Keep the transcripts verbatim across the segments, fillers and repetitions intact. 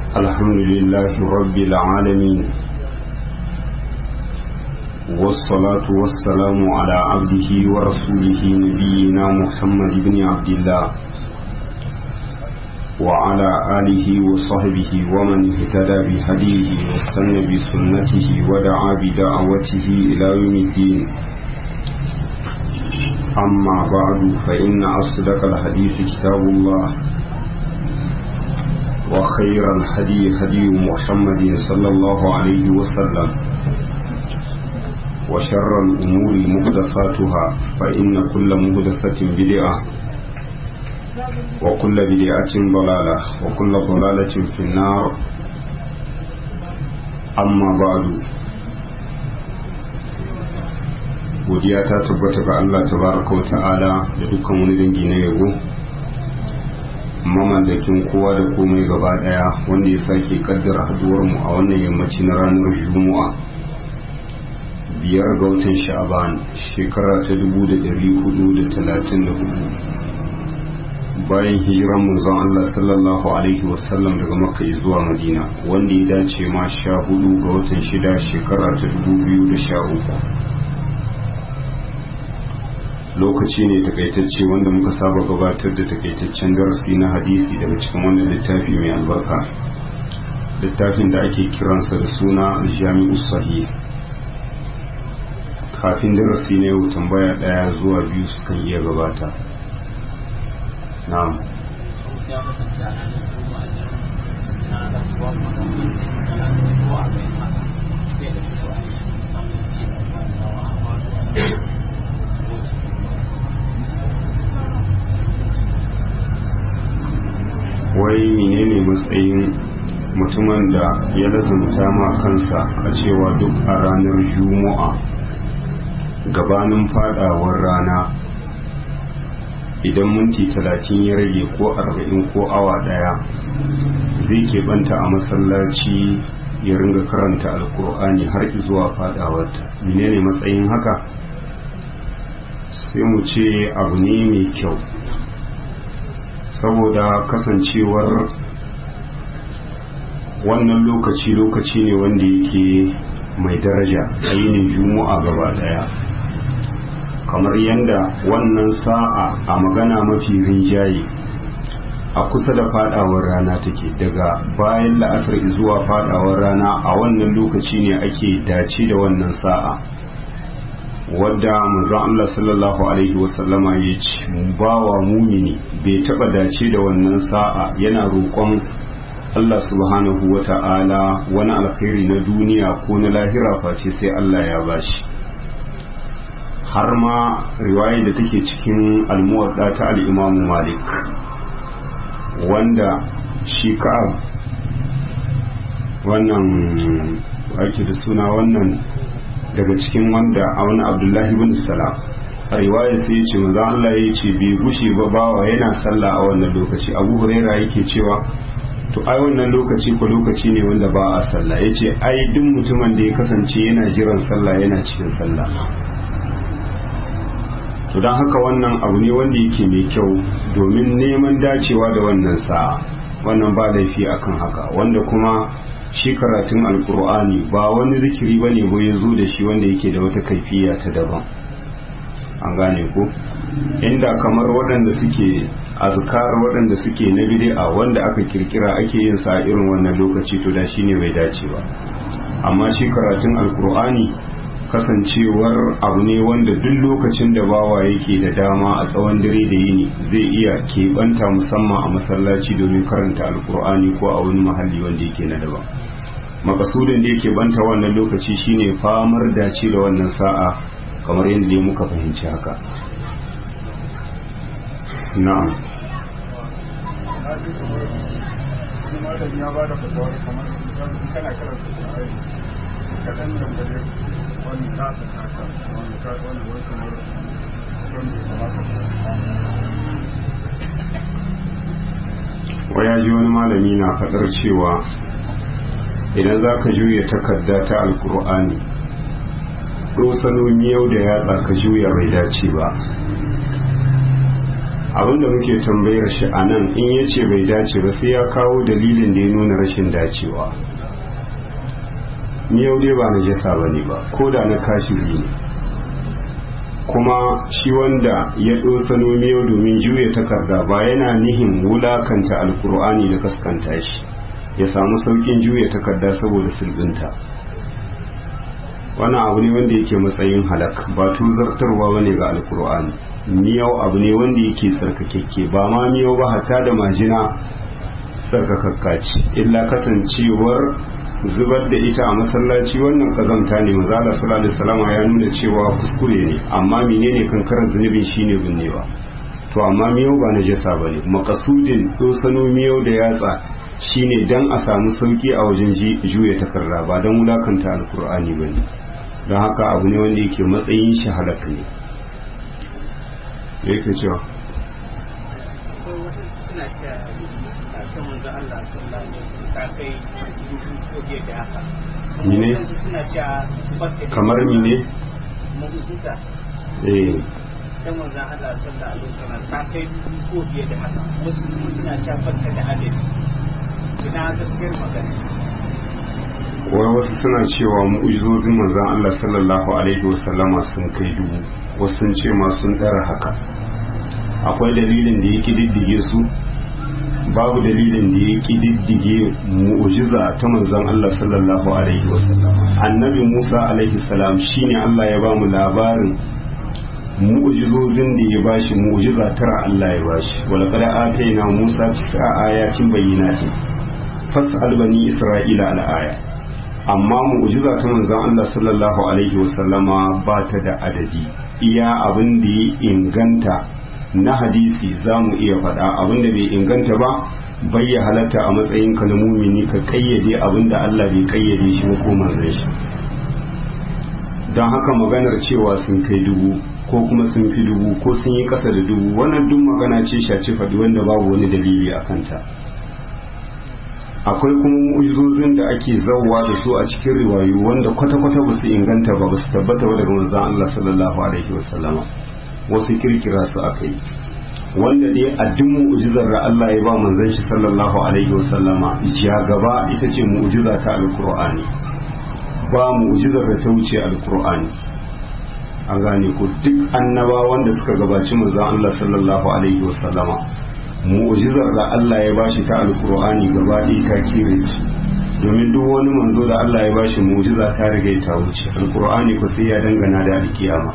الحمد لله رب العالمين والصلاة والسلام على عبده ورسوله نبينا محمد بن عبد الله وعلى آله وصحبه ومن اهتدى بهديه واستنى بسنته ودعا بدعوته إلى يوم الدين. أما بعد فإن أصدق الحديث كتاب الله وخير الهدي هدي محمد صلى الله عليه وسلم وشر الأمور محدثاتها فإن كل محدثة بدعة وكل بدعة ضلالة وكل ضلالة في النار. أما بعد godiya ta tabbata ga Allah tabaraka wa ta'ala da dukkan wani dangi na yabo mamallakin kowa da komai gaba daya wanda ya sake kaddara haduwar mu a wannan yammaci na ranar Juma'a biyar ga watan Sha'ban shekara ta dubu da ɗari hudu da talatin da hudu bayan hijiran manzon Allah sallallahu alaihi wasallam daga Makka zuwa Madina, wanda ya dace ma sha hudu ga watan shida shekara ta dubu biyu da sha uku. Lokaci ne takaitacce wanda muka saba gabatar da takaitaccen darasi na hadisi daga cikin wannan littafi mai albarka, littafin da ake kiransa da suna Jami'u Sahih. Kafin darasi na yau tambaya daya zuwa biyu sukan iya gabata. Na'am. Wai menene matsayin mutumin da ya lazumta ma kansa a cewa duk a ranar Juma'a gabanin fadawar rana idan minti talatin ya rage ko arba'in ko awa daya zai keɓanta a masallaci ya ringa karanta alkur'ani har zuwa fadawarta? menene matsayin haka? sai mu ce abu ne mai kyau, saboda kasancewar wannan lokaci lokaci ne wanda yake mai daraja a yinin Juma'a gaba daya, kamar yadda wannan sa'a a magana mafi rinjaye a kusa da fadawar rana take. Daga bayan la'asar zuwa fadawar rana a wannan lokaci ne ake dace da wannan sa'a wadda manzon Allah sallallahu alaihi wasallama ya ce bawa mumini bai taba dace da wannan sa'a yana roƙon Allah subhanahu wata'ala wani alkhairi na duniya ko na lahira face sai Allah ya bashi. har ma riwaya da take cikin almuwadda ta al-Imam Malik wanda shi Ka'ab wannan ake da suna wannan daga cikin wanda a wani Abdullahi bin Salam a riwaya sai ya ce manzo Allah ya ce bai gushe ba bawa yana sallah a wannan lokaci. Abu Huraira yake cewa to ai wannan lokaci ko lokaci ne wanda ba a sallah. yace ai duk mutumin da ya kasance yana jiran sallah yana cikin sallah. to don haka wannan abu ne wanda yake mai kyau domin neman dacewa da wannan sa'a, wannan ba laifi akan haka. wanda kuma shi karatun alkur'ani ba wani zikiri ba ne ya zo da shi wanda yake da wata kaifiya ta daban, an gane ko? inda kamar waɗanda suke azkar waɗanda suke na bid'a wanda aka kirkira ake yin sa irin wannan lokaci to da shine bai dace ba. amma shi karatun alkur'ani kasancewar abu ne wanda duk lokacin da bawa yake da dama a tsawon dare da yini zai iya keɓanta musamman a masallaci domin karanta alkur'ani ko a wani mahalli wanda yake na daban. makasudin da yake banta wannan lokaci shine famar dace da wannan sa'a kamar yadda muka fahimci haka. na'am. waya ji wani malami na faɗar cewa idan za ka juya takarda ta alkur'ani ɗosano miyau da yatsa ka juya bai dace ba. abinda muke tambayar shi a nan in ya ce bai dace ba sai ya kawo dalilin da ya nuna rashin dacewa. miyau dai ba na jasa ba ne ba, ko da na kashiri ne, kuma shi wanda ya ɗosano miyau domin juya takarda ba yana nihin wulakanta alkur'ani da kaskanta shi ya samu saukin juya takarda saboda sulbinta. wannan abu ne wanda yake matsayin halak, ba tuzartarwa bane ga alkur'ani. miyau abu ne wanda yake tsarkakekke, ba ma miyau ba hatta da majina tsarkakakka ce, illa kasancewar zubar da ita a masallaci wannan kazanta ne. manzo Allah sallallahu alaihi wasallam ya nuna cewa kuskure ne, amma menene kankarar zunubin shine binnewa. to amma miyau ba najasa bane, makasudin dosano miyau da yatsa shine dan a samu sauki a wajen juya takarda, ba dan wulakanta alkur'ani bane. don haka abu ne wanda yake matsayin shi halaka ne. ya yake cewa suna cewa kan manzo Allah sallallahu alaihi wasallam ta kai ko biye da haka mine suna cewa kamar mine mu'jiza eh kan manzo Allah sallallahu alaihi wasallam ta kai ko biye da haka wasu suna cewa fatta da adadi suna gaskiyar magana. wai wasu suna cewa mu'jizozin manzon Allah sallallahu alaihi wasallama sun kai dubu, wasu sun ce ma sun dara haka. akwai dalilin da ya kididdige su? babu dalilin da ya kididdige mu'jiza ta manzon Allah sallallahu alaihi wasallam. annabi Musa alaihi salam shine Allah ya ba mu labarin mu'jizozin da ya bashi, mu'jiza tara Allah ya bashi. wala qad atayna Musa tis'a ayatin bayyinatin fas'al bani isra'ila al aya. amma mu'jiza ta manzon Allah sallallahu alaihi wasallama ba ta da adadi. iya abin da ya inganta na hadisi za mu iya faɗa, abin da bai inganta ba bai ya halatta a matsayin ka na mumini ka kayyade abin da Allah bai kayyade shi ba ko manzon shi. don haka maganar cewa sun kai dubu ko kuma sun fi dubu ko sun yi ƙasa da dubu, wannan duk magana ce shaci faɗi wanda babu wani dalili a kanta. akwai kuma mu'jizozin da ake zawwa da su a cikin riwayu wanda kwata-kwata ba su inganta ba, ba su tabbata ba daga manzon Allah sallallahu alaihi wasallama, wasu kirkira su aka yi. wanda dai a duk mu'jizar da Allah ya ba manzon shi sallallahu alaihi wasallama ja gaba ita ce mu'jiza ta alqur'ani. ba mu'jizar da ta wuce alqur'ani. an gane ko duk annaba wanda suka gabaci manzon Allah sallallahu alaihi wasallama mu'jizar da Allah ya bashi ta alkur'ani gaba ɗaya ta kire shi, domin duk wani manzo da Allah ya bashi mu'jiza ta riga ta wuce. alkur'ani ko sai ya dangana da alkiyama.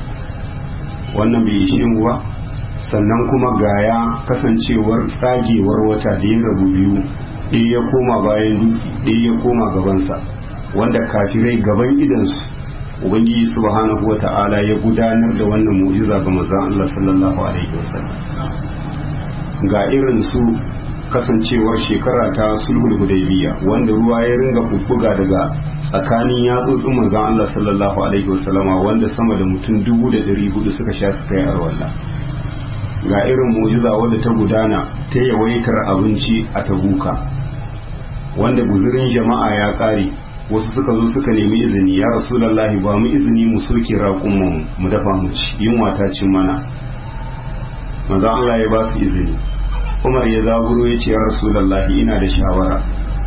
wannan bai ishe mu ba. sannan kuma gaya kasancewar tsagewar wata da ya rabu biyu, ɗaya ya koma bayan dutse ɗaya ya koma gabansa, wanda kafirai gaban idansu ubangiji subhanahu wata'ala ya gudanar da wannan mu'jiza ga manzon Allah sallallahu alaihi wasallam. ga irin su kasancewar shekara ta sulhul hudaybiya wanda ruwa ya ringa bubbuga daga tsakanin yatsotsin manzon Allah sallallahu alaihi wasallama, wanda sama da mutum dubu da ɗari hudu suka sha suka yi arwalla. ga irin mu'jiza wadda ta gudana ta yawaitar abinci a Tabuka, wanda guzurin jama'a ya kare, wasu suka zo suka nemi izini, ya rasulullahi ba mu izini mu soke raƙumman mu dafa mu ci, yunwa ta cin mana. manzo Allah ya ba su izini. Umar ya zaburo ya ce ya rasulullahi ina da shawara.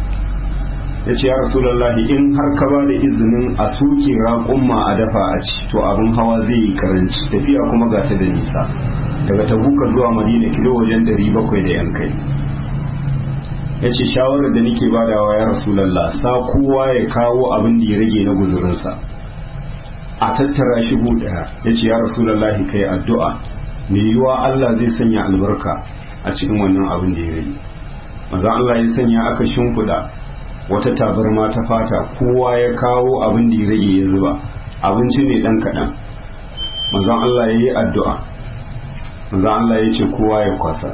ya ce ya rasulullahi in har ka ba da izinin a soke raƙumma a dafa a ci, to abin hawa zai yi karanci, tafiya kuma ga ta da nisa, daga Tabuka zuwa Madina kilo wajen ɗari bakwai da yan kai. ya ce shawarar da nake badawa ya rasulallah, sa kowa ya kawo abin da ya rage na guzurinsa a tattara shi gu ɗaya. ya ce ya rasulallahi kai addu'a mai yiwuwa Allah zai sanya albarka a cikin wannan abin da ya rage. maza Allah ya sanya aka shimfiɗa wata tabarma ta fata, kowa ya kawo abin da ya rage ya zuba, abinci ne ɗan kaɗan. maza Allah ya yi addu'a, maza Allah ya ce kowa ya kwasa,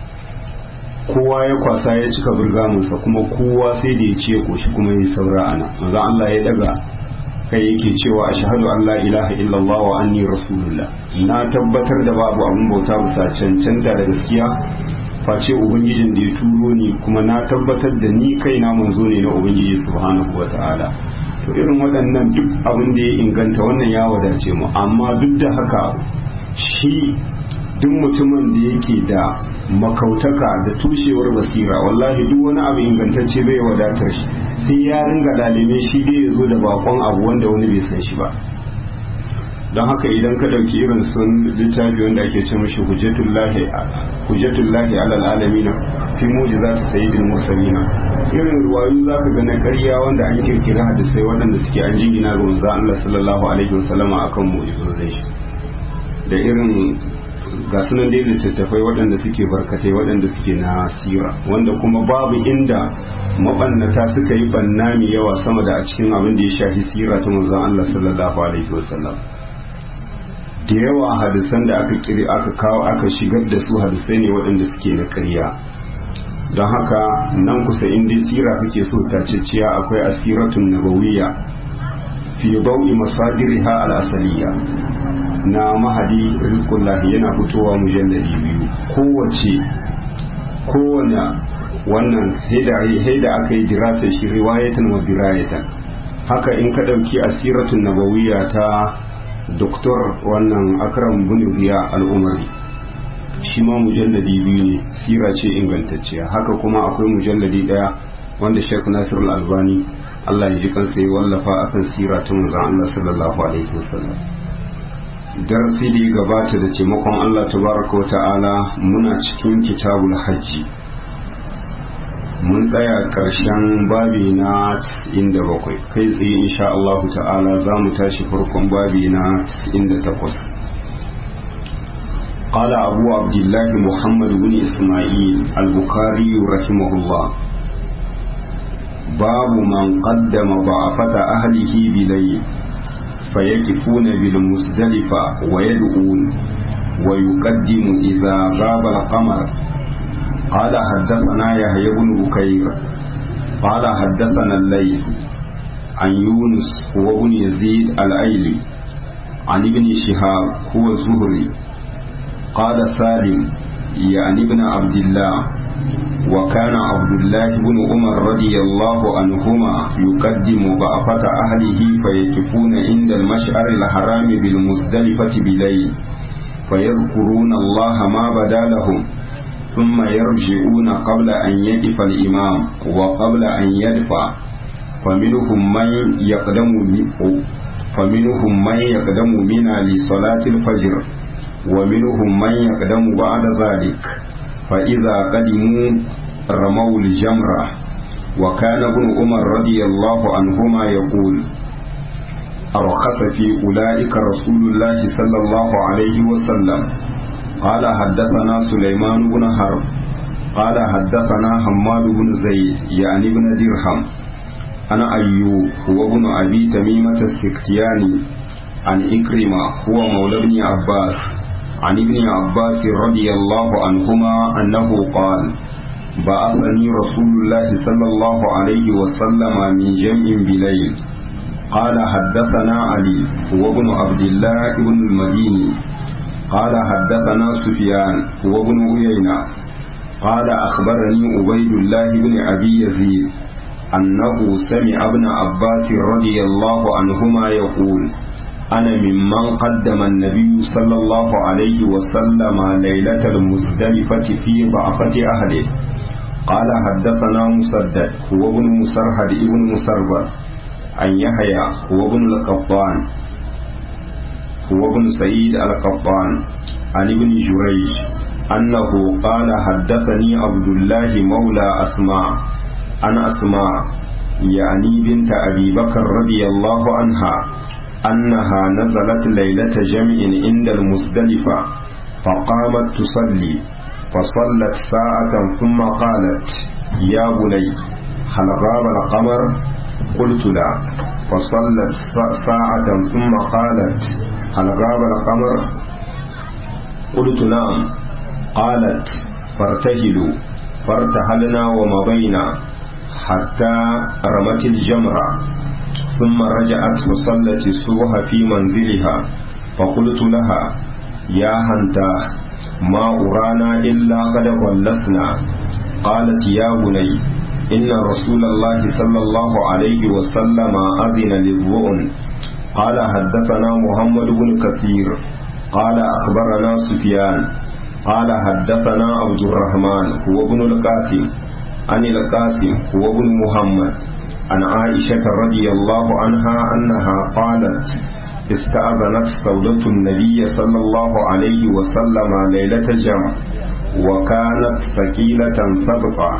kowa ya kwasa ya cika burgamunsa, kuma kowa sai da ya ce koshi kuma ya saura ana. maza Allah ya daga kai yake cewa ashhadu an la ilaha illallah wa anni rasulullah, na tabbatar da babu abin bauta bisa cancanta da gaskiya face ubangijin da ya turo ni, kuma na tabbatar da ni kaina manzo ne na ubangiji subhanahu wataala. to irin waɗannan duk abin da ya inganta wannan ya wadace mu, amma duk da haka shi duk mutumin da yake da makautaka da tushewar basira wallahi duk wani abu ingantacce bai wadatar shi sai ya ringa dalilin shi dai ya zo da bakon abu wanda wani bai san shi ba. don haka idan ka dauki irin sun littafi wanda ake ce mashi hujjatullahi hujjatullahi alal alamin fi mujizat sayyidil mursalin irin ruwayu zaka ga na ƙarya wanda an kirkira hadisai waɗanda suke an jingina ga manzo Allah sallallahu alaihi wasallama akan mu'jizai shi da irin ga sunan dai littattafai waɗanda suke barkatai waɗanda suke na sira wanda kuma babu inda mabannata suka yi banna mai yawa sama da a cikin abin da ya shafi sira ta manzo Allah sallallahu alaihi wasallam. da yawa hadisan da aka kiri aka kawo aka shigar da su hadisai ne waɗanda suke na ƙarya. don haka nan kusa inda sira kake so ta ciciya akwai asiratun nabawiyya fi dawi masadiriha al-asaliya na mahadi rizqullahi yana fitowa mujalladi biyu kowace kowane wannan haida aka yi dirasa shi riwayatan wa dirayatan. haka in ka ɗauki asiratun nabawiyya ta doktor wannan akram bin riya al-umari shi ma mujalladi biyu ne sira ce ingantacciya. haka kuma akwai mujalladi daya wanda Sheikh Nasir al-Albani Allah ya ji kansa ya wallafa akan sira ta manzon Allah sallallahu alaihi wasallam. darasi da ya gabata da taimakon Allah tabaraka wa ta'ala muna cikin kitabul hajji mun tsaya karshen babi na tis'in da bakwai kai tsaye insha Allah ta'ala za mu tashi farkon babi na tis'in da takwas. قال أبو عبد الله محمد بن إسماعيل البخاري رحمه الله باب من قدم ضعفة أهله بليل فيقفون بالمزدلفة ويدعون ويقدم إذا غاب القمر. قال حدثنا يحيى بن بكير قال حدثنا الليث عن يونس هو بن يزيد الأيلي عن ابن شهاب هو الزهري قال سالم يعني ابن عبد الله وكان عبد الله بن عمر رضي الله عنهما يقدم ضعفة أهله فيقفون عند المشعر الحرام بالمزدلفة بليل فيذكرون الله ما بدا لهم ثم يرجعون قبل أن يقف الإمام وقبل أن يدفع فمنهم من يقدم فمنهم من يقدم منا لصلاة الفجر ومنهم من يقدم بعد ذلك فإذا قدموا رموا الجمرة. وكان ابن عمر رضي الله عنهما يقول أرخص في أولئك رسول الله صلى الله عليه وسلم. قال حدثنا سليمان بن حرب قال حدثنا حماد بن زيد يعني بن درهم أنا أيوب هو ابن أبي تميمة السكتياني عن إكرمة هو مولى ابن عباس عن ابن عباس رضي الله عنهما أنه قال بعثني رسول الله صلى الله عليه وسلم من جمع بليل. قال حدثنا علي هو ابن عبد الله بن المديني قال حدثنا سفيان هو ابن عيينة قال أخبرني عبيد الله بن أبي يزيد أنه سمع ابن عباس رضي الله عنهما يقول أنا ممن قدم النبي صلى الله عليه وسلم ليلة المزدلفة في ضعفة أهله. قال حدثنا مسدد هو ابن مسرهد ابن مسربر عن يحيى هو ابن القطان هو ابن سعيد القطان عن ابن جريج أنه قال حدثني عبد الله مولى أسماء عن أسماء يعني بنت أبي بكر رضي الله عنها أنها نزلت ليلة جمع عند المزدلفة فقامت تصلي فصلت ساعة ثم قالت يا بني هل غاب القمر؟ قلت لا. فصلت ساعة ثم قالت هل غاب القمر؟ قلت نعم. قالت فارتهلوا فارتهلنا ومضينا حتى رمت الجمرة ثم رجعت وصلت الصبح في منزلها فقلت لها يا هنتا ما أرانا إلا قد ولسنا. قالت يا بني إن رسول الله صلى الله عليه وسلم أذن للظؤن. قال حدثنا محمد بن كثير قال أخبرنا سفيان قال حدثنا عبد الرحمن هو ابن القاسم عن القاسم هو ابن محمد عن عائشة رضي الله عنها أنها قالت استأذنت سودة النبي صلى الله عليه وسلم ليلة الجمع وكانت ثقيلة ثبطة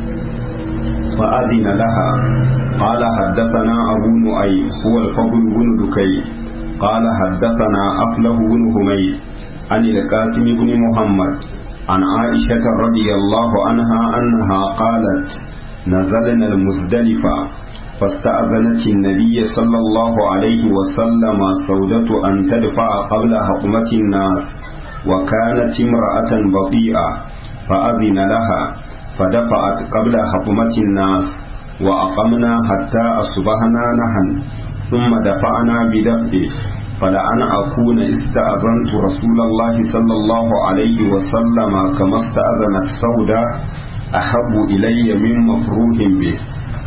فأذن لها. قال حدثنا أبو نعيم هو الفضل بن دكي قال حدثنا أفله بن حميد عن القاسم بن محمد عن عائشة رضي الله عنها أنها قالت نزلنا المزدلفة فاستأذنت النبي صلى الله عليه وسلم سودة أن تدفع قبل حطمة الناس وكانت امرأة بطيئة فأذن لها فدفعت قبل حطمة الناس وأقمنا حتى أصبحنا نحن ثم دفعنا بدفعه فلأن أكون استأذنت رسول الله صلى الله عليه وسلم كما استأذنت سودة أحب إلي من مفروح به.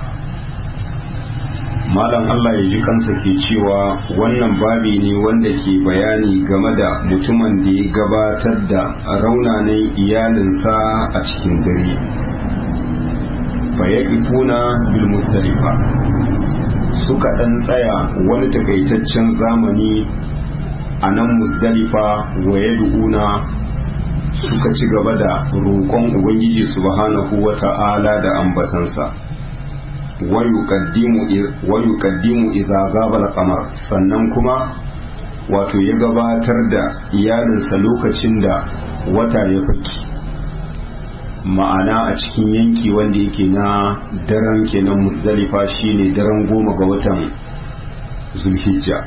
malam Allah ya ji kansa ke cewa wannan babi ne wanda ke bayani game da mutumin da ya gabatar da raunanan iyalinsa a cikin dare fayaqifuna bil mustalifa suka dan tsaya wani takaitaccen zamani a nan musdalifa wa yad'una suka ci gaba da roƙon ubangiji subhanahu wata'ala da ambatansa wa yuqaddimu idza ghaba al-qamar sannan kuma wato ya gabatar da iyalinsa lokacin da wata ya faki ma'ana a cikin yanki wanda yake na daren kenan musdalifa shine daren goma ga watan zulhijja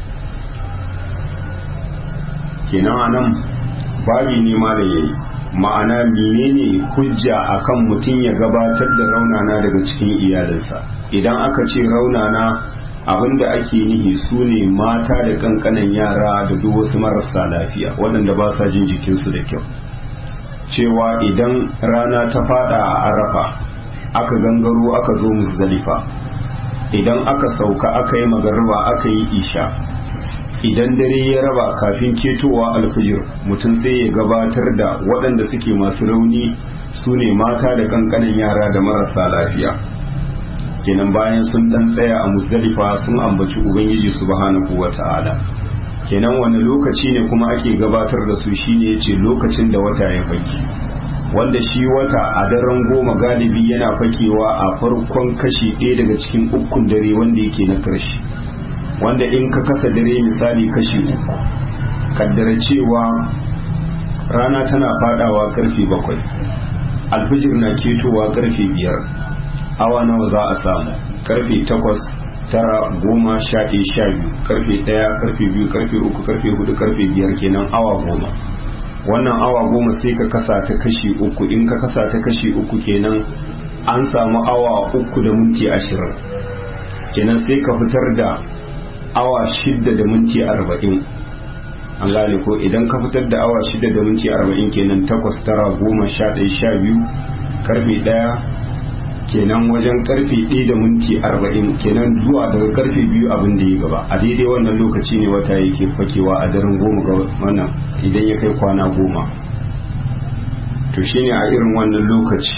kenan anan babi ne ma da yayi ma'ana menene hujja akan mutum ya gabatar da raunana daga cikin iyalinsa idan aka ce raunana abinda ake nihi su ne mata da kankanan yara da duk wasu marasa lafiya waɗanda ba sa jin jikinsu da kyau cewa idan rana ta fada a arafa aka gangaro aka zo musdalifa idan aka sauka aka yi magariba aka yi isha idan dare ya raba kafin ketowa alfijir mutum sai ya gabatar da waɗanda suke masu rauni su ne mata da kankanin yara da marasa lafiya kenan bayan sun dan tsaya a musdalifa sun ambaci ubangiji subhanahu wata'ala kenan wani lokaci ne kuma ake gabatar da su shine yace lokacin da wata ya faki wanda shi wata a daren goma galibi yana fakewa a farkon kashi ɗaya daga cikin ukun dare wanda yake na karshe wanda in ka kasa dare misali kashi uku kaddara cewa rana tana fadawa karfe bakwai alfijir na ketowa karfe biyar awa nawa za a samu karfe takwas tara goma sha ɗaya sha biyu karfe ɗaya karfe biyu karfe uku karfe hudu karfe biyar kenan awa goma wannan awa goma sai ka kasa ta kashi uku in ka kasa ta kashi uku kenan an samu awa uku da minti ashirin kenan sai ka fitar da awa shidda da minti arba'in an gane ko idan ka fitar da awa shidda da minti arba'in kenan takwas tara goma sha ɗaya sha biyu karfe ɗaya kenan wajen karfe ɗaya da minti arba'in kenan zuwa daga karfe biyu abin da ya gaba a daidai wannan lokaci ne wata yake fakewa a daren goma ga wannan idan ya kai kwana goma to shine a irin wannan lokaci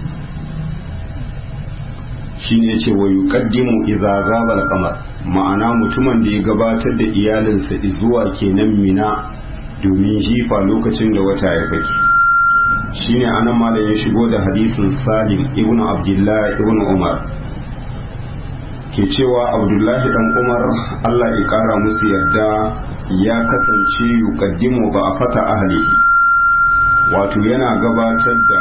shine yace wa yuqaddimu idza ghaba al-qamar ma'ana mutumin da ya gabatar da iyalinsa zuwa kenan mina domin jifa lokacin da wata ya fake shine anan malam ya shigo da hadisin Salim ibn Abdullah ibn Umar ke cewa Abdullahi dan Umar Allah ya kara musu yarda ya kasance yuqaddimu ba fata ahlihi wato yana gabatar da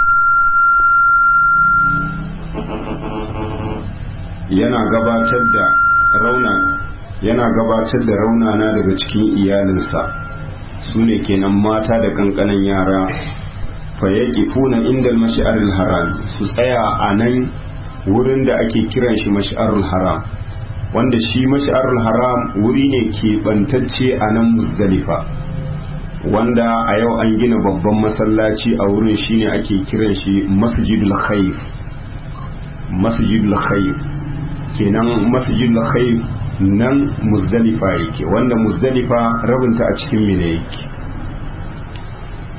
yana gabatar da rauna yana gabatar da raunana daga cikin iyalinsa su ne kenan mata da kankanan yara fayaqifuna inda al-mash'aril haram su tsaya a nan wurin da ake kiran shi mash'arul haram wanda shi mash'arul haram wuri ne ke bantacce a nan Muzdalifa wanda a yau an gina babban masallaci a wurin shine ake kiran shi Masjidul Khayf Masjidul Khayf kenan Masjidul Khayf nan Muzdalifa yake wanda Muzdalifa rabinta a cikin Mina yake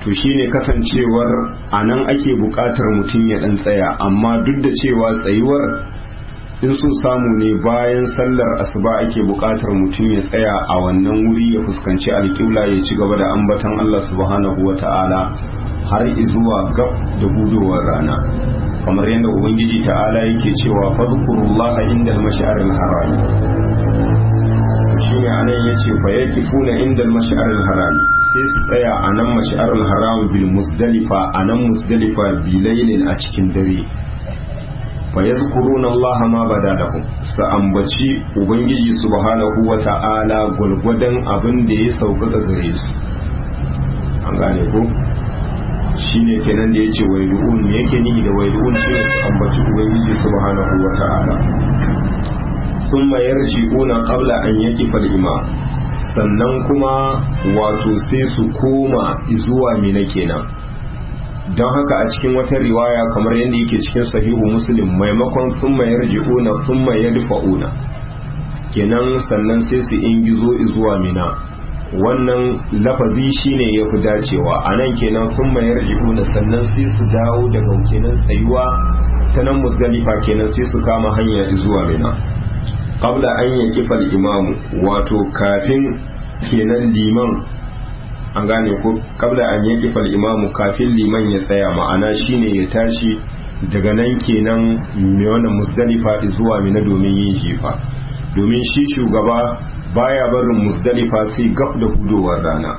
to shine kasancewar a nan ake buƙatar mutum ya ɗan tsaya, amma duk da cewa tsayuwar in so samu ne bayan sallar asuba ake buƙatar mutum ya tsaya a wannan wuri ya fuskanci alƙibla ya ci gaba da ambatan Allah subhanahu wa ta'ala har zuwa gab da gudowar rana, kamar yadda ubangiji ta'ala yake cewa fadhkurullaha indal mash'aril harami. shine anan yace fa yakifuna indal mash'aril harami, sai su tsaya a nan mash'aril haram bil musdalifa, a nan musdalifa bilailin a cikin dare. fa yadhkuruna Allah ma bada lahum, su ambaci ubangiji subhanahu wa ta'ala gulgudan abin da ya sauƙaƙa gare su. an gane ko shine kenan da yace waidu'un, me yake nihi da waidu'un shine su ambaci ubangiji subhanahu wa ta'ala. thumma yarji'una qabla an yaqifa al-imam, sannan kuma wato sai su koma zuwa mina kenan. don haka a cikin wata riwaya kamar yadda yake cikin sahihu muslim, maimakon thumma yarji'una thumma yadfa'una, kenan sannan sai su ingizo zuwa mina. wannan lafazi shine ya fi dacewa a nan kenan thumma yarji'una, sannan sai su dawo daga kenan tsayuwa ta nan musdalifa, kenan sai su kama hanya zuwa mina. qabla an yaqifa al-imamu, wato kafin kenan liman, an gane ko qabla an yaqifa al-imamu, kafin liman ya tsaya, ma'ana shine ya tashi daga nan kenan mai wannan musdalifa zuwa mina domin yin jifa. domin shi shugaba baya barin musdalifa sai gab da hudowar rana,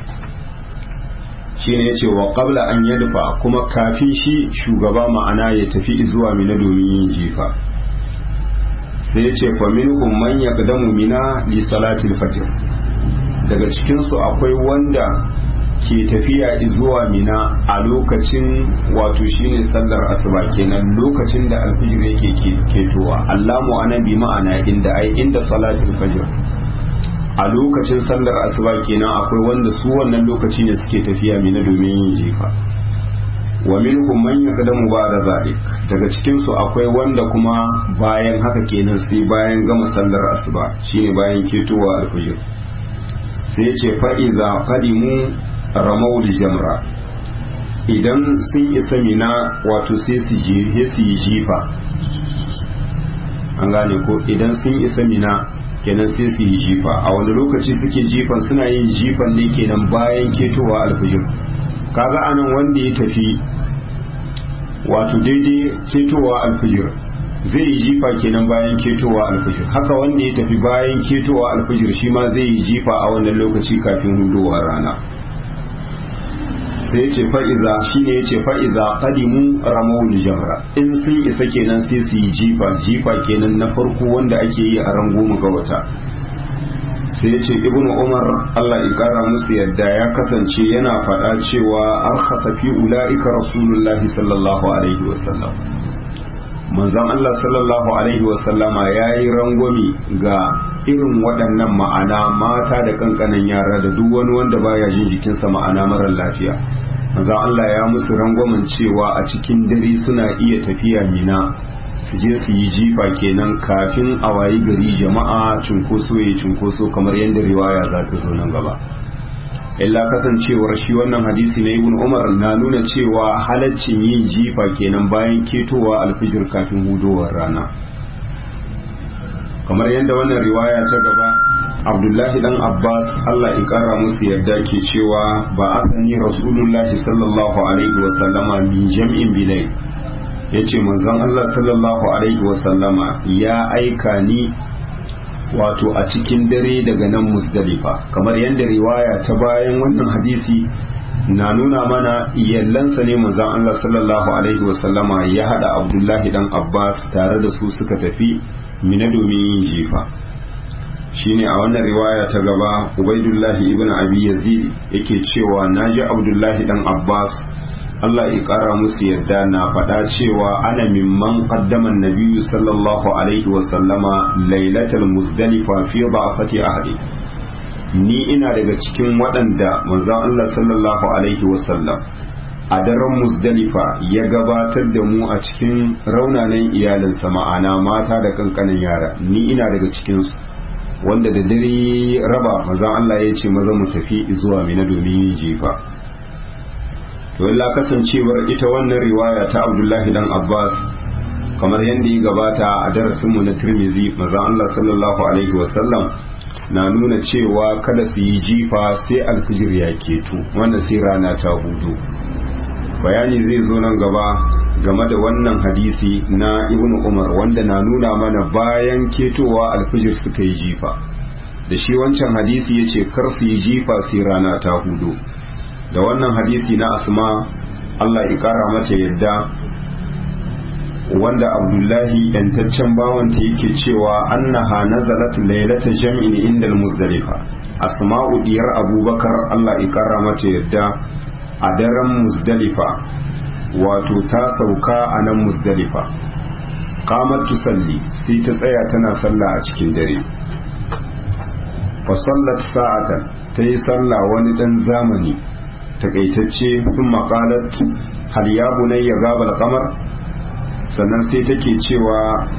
shine yace wa qabla an yadfa, kuma kafin shi shugaba ma'ana ya tafi zuwa mina domin yin jifa. sai yace fa minhum man yaqdamu mina li salati al-fajr, daga cikin su akwai wanda ke tafiya zuwa mina a lokacin wato shine sallar asuba, kenan lokacin da alfijir yake ketowa. allamu anan bi ma'ana inda ai inda salatul fajr, a lokacin sallar asuba kenan akwai wanda su wannan lokaci ne suke tafiya mina domin yin jifa. wa minhum man yaqdamu ba'da zalik, daga cikin su akwai wanda kuma bayan haka kenan sai bayan gama sallar asuba, shine bayan ketowa alfijir. sai ya ce fa iza qadimu ramawul jamra, idan sun isa mina wato sai su je su yi jifa. an gane ko idan sun isa mina kenan sai su yi jifa. a wani lokaci suke jifan? suna yin jifan ne kenan bayan ketowa alfijir. kaga anan wanda ya tafi wato daidai ketowa alfijir zai yi jifa kenan bayan ketowa alfijir, haka wanda ya tafi bayan ketowa alfijir shi ma zai yi jifa a wannan lokaci kafin hudowar rana. sai yace fa'iza shine yace fa'iza qadimu ramawul jamra, in sun isa kenan sai su yi jifa, jifa kenan na farko wanda ake yi a ran goma ga wata. sai yace ibnu umar Allah ya kara musu yadda ya kasance yana faɗa cewa arkhasa fi ulaika rasulullahi sallallahu alaihi wasallam, manzon Allah sallallahu alaihi wasallama yayi rangwami ga irin waɗannan ma'ana mata da kankanan yara da duk wani wanda baya jin jikinsa ma'ana marar lafiya. manzon Allah ya musu rangwamin cewa a cikin dare suna iya tafiya mina su je su yi jifa kenan kafin a wayi gari jama'a cunkoso ya cunkoso, kamar yadda riwaya za ta zo nan gaba. illa kasancewar shi wannan hadisi na ibn umar na nuna cewa halaccin yin jifa kenan bayan ketowa alfijir kafin hudowar rana, kamar yadda wannan riwaya ta gaba abdullahi dan abbas Allah ya kara musu yadda ke cewa ba asani rasulullahi sallallahu alaihi wasallama min jam'in bilay, yace manzon Allah sallallahu alaihi wasallama ya aika ni wato a cikin dare daga nan musdalifa, kamar yadda riwaya ta bayan wannan hadisi na nuna mana iyallansa ne manzon Allah sallallahu alaihi wasallama ya hada abdullahi dan abbas tare da su suka tafi mina domin yin jifa. shine a wannan riwaya ta gaba ubaidullahi ibn abi yazid yake cewa naji abdullahi dan abbas Allah ya kara musu yadda na faɗa cewa ana mimman qaddama an-nabiyyu sallallahu alaihi wa sallama lailatul muzdalifa fi da'afati ahli, ni ina daga cikin waɗanda manzon Allah sallallahu alaihi wa sallam a daren muzdalifa ya gabatar da mu a cikin raunanan iyalinsa, ma'ana mata da kankanin yara, ni ina daga cikin su wanda da dare raba manzon Allah ya ce maza mu tafi zuwa mina domin yin jifa. to illa kasancewar ita wannan riwaya ta Abdullahi dan Abbas kamar yadda ya gabata a darasinmu na Tirmidhi maza Allah sallallahu alaihi wasallam na nuna cewa kada su yi jifa sai alfijir ya keto, wannan sai rana ta hudu. Bayani zai zo nan gaba game da wannan hadisi na Ibn Umar wanda na nuna mana bayan ketowa alfijir suka yi jifa, da shi wancan hadisi ya ce kar su yi jifa sai rana ta hudu. Da wannan hadisi na Asma Allah ya kara mata yadda wanda Abdullahi yantaccen bawanta yake cewa annaha nazalat laylata jam'in inda al-Muzdalifa. Asma'u diyar Abubakar Allah ya kara mata yadda a daren Muzdalifa wato ta sauka a nan Muzdalifa. Qamat tusalli sai ta tsaya tana sallah a cikin dare. Fa sallat sa'atan ta yi sallah wani dan zamani takaitacce, thumma qalat hal ya bunayya gabal qamar, sannan sai take cewa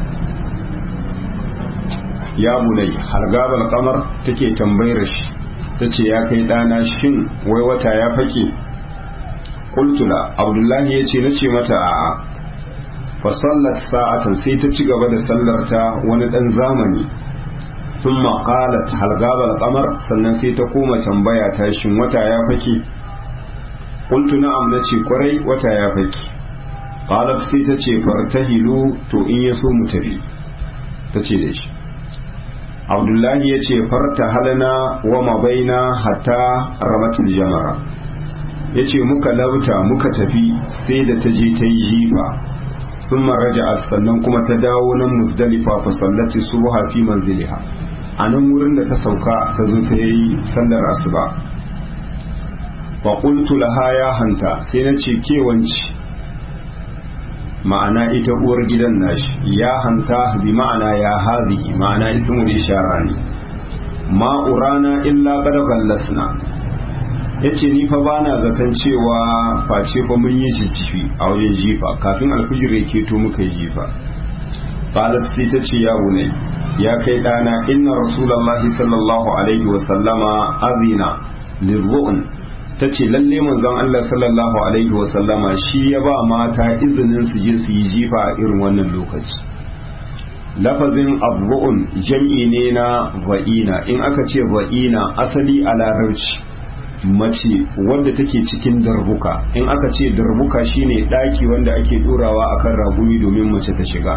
ya bunai har gabal qamar, take tambayar shi tace ya kai dana shin wai wata ya fake. Qultula Abdullahi yace nace mata a'a. Fa sallat sa'atan sai ta ci gaba da sallarta wani dan zamani, thumma qalat hal gabal qamar, sannan sai ta koma tambaya ta shin wata ya fake. Qultu na'am, nace kwarai wata ya fake. Qalat sai ta ce fartahilu, to in yaso mu tafi, tace da shi. Abdullahi ya ce fartahalna wa mabaina hatta ramatul jamara, ya ce muka lauta muka tafi sai da ta je ta yi jifa, sun raja'at sannan kuma ta dawo nan Muzdalifa fa sallati subha fi manziliha, a nan wurin da ta sauka ta zo ta yi sallar asuba. Fa qultu laha ya hanta, sai na ce ke wanci, ma'ana ita uwar gidan nashi, ya hanta bi ma'ana ya hazihi, ma'ana ismul ishara ne. Ma urana illa qad gallasna, yace ni fa bana zaton cewa face fa mun yi jifi a wajen jifa kafin alfijir yake to muka yi jifa. Qalat sai ta ce ya bunai, ya kai dana, inna rasulullahi sallallahu alaihi wa sallama azina lirru'un, ta ce lalle manzon Allah sallallahu alaihi wasallama shi ya ba mata izinin su je su yi jifa a irin wannan lokaci. Lafazin abu'un jam'i ne na va'ina, in aka ce va'ina asali a larabci mace wadda take cikin darbuka, in aka ce darbuka shine daki wanda ake dorawa akan ragumi domin mace ta shiga.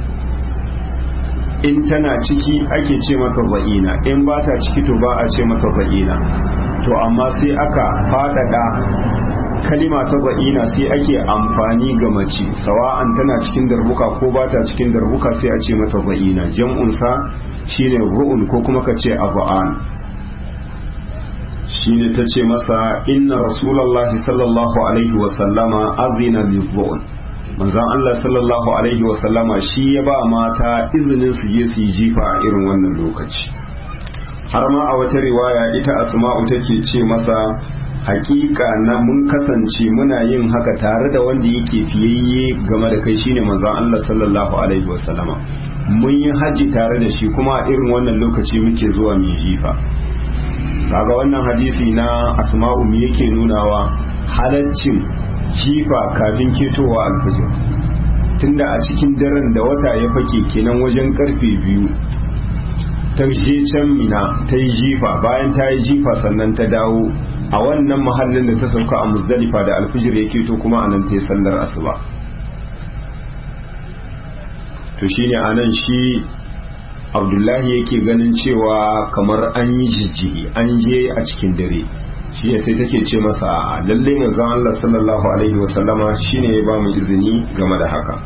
In tana ciki ake ce mata va'ina, in ba ta ciki to ba a ce mata va'ina. To amma sai aka faɗaɗa kalima ta ba'ina sai ake amfani ga mace sawa'an tana cikin darbuka ko ba ta cikin darbuka sai a ce mata ba'ina. Jam'unsa shine ru'un ko kuma ka ce aba'an. Shine ta ce masa inna rasulallahi sallallahu alaihi wa sallama azina lil-ru'un, manzon Allah sallallahu alaihi wa sallama shi ya ba mata izinin su je su yi jifa a irin wannan lokaci. Har ma a wata riwaya ita Asma'u take ce masa hakika na mun kasance muna yin haka tare da wanda yake fiyayye game da kai shine manzon Allah sallallahu alaihi wasallama, mun yi haji tare da shi kuma a irin wannan lokaci muke zuwa mu jifa. Kaga wannan hadisi na Asma'u me yake nunawa? Halaccin jifa kafin ketowa alfajir, tunda a cikin daren da wata ya fake kenan wajen karfe biyu ta je can Mina ta yi jifa, bayan ta yi jifa sannan ta dawo a wannan mahallin da ta sauka a Muzdalifa da alfijir ya keto kuma anan ta yi sallar asuba. To shine anan shi Abdullahi yake ganin cewa kamar an yi jijjihi, an je a cikin dare, shi ne sai take ce masa lalle manzon Allah sallallahu alaihi wasallama shine ya ba mu izini game da haka.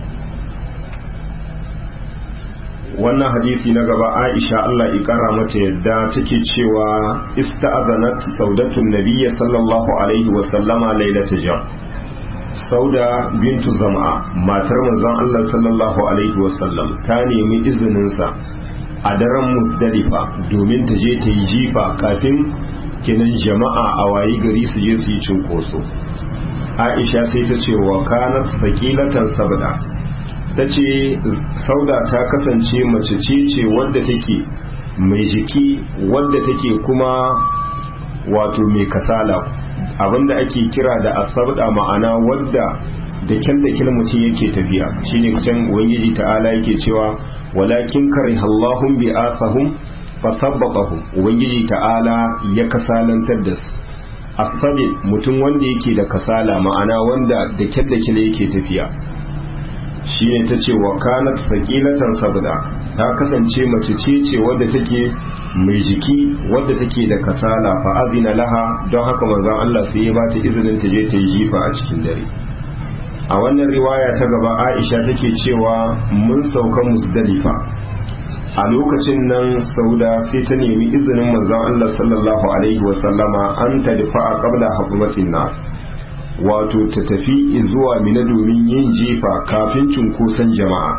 Wannan hadisi na gaba Aisha Allah ya kara mata yadda take cewa ista'azanat saudatun nabiyyi sallallahu alaihi wa sallama lailata jam. Sauda bintu Zam'a matar manzon Allah sallallahu alaihi wa sallam ta nemi izinin sa a daren Muzdalifa domin ta je ta yi jifa kafin kenan jama'a a wayi gari su je su yi cinkoso. Aisha sai ta ce wa kanat faqilatan sabda, ta ce sauda ta kasance mace ce ce wadda take mai jiki wadda take kuma wato mai kasala abinda ake kira da asabda ma'ana wadda da kyan da kyan mutum yake tafiya shine can ubangiji ta'ala yake cewa walakin karihallahum bi'athahum fasabbaqahum ubangiji ta'ala ya kasalantar da su asabi mutum wanda yake da kasala ma'ana wanda da kyan da kyan yake tafiya shine tace wa kanat saqilatan sabda ta kasance mace ce ce wadda take mai jiki wadda take da kasala fa azina laha don haka manzon Allah sai ya bata izinin ta je ta yi jifa a cikin dare a wannan riwaya ta gaba Aisha take cewa mun sauka Musdalifa a lokacin nan Sauda sai ta nemi izinin manzon Allah sallallahu alaihi wasallama an tadfa qabla hafwatin nas wato ta tafi zuwa Mina domin yin jifa kafin cunkoson jama'a